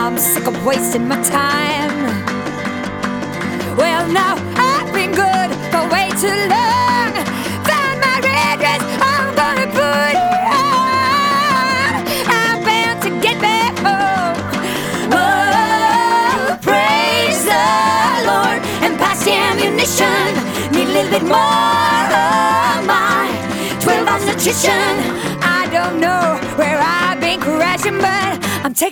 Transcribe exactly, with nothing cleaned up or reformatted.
I'm sick of wasting my time. Well, now I've been good for way too long. Found my address, I'm gonna put it on. I'm bound to get back home. Oh, praise the Lord. And past ammunition, need a little bit more of my twelve ounce nutrition. I don't know where I've been crashing, but I'm taking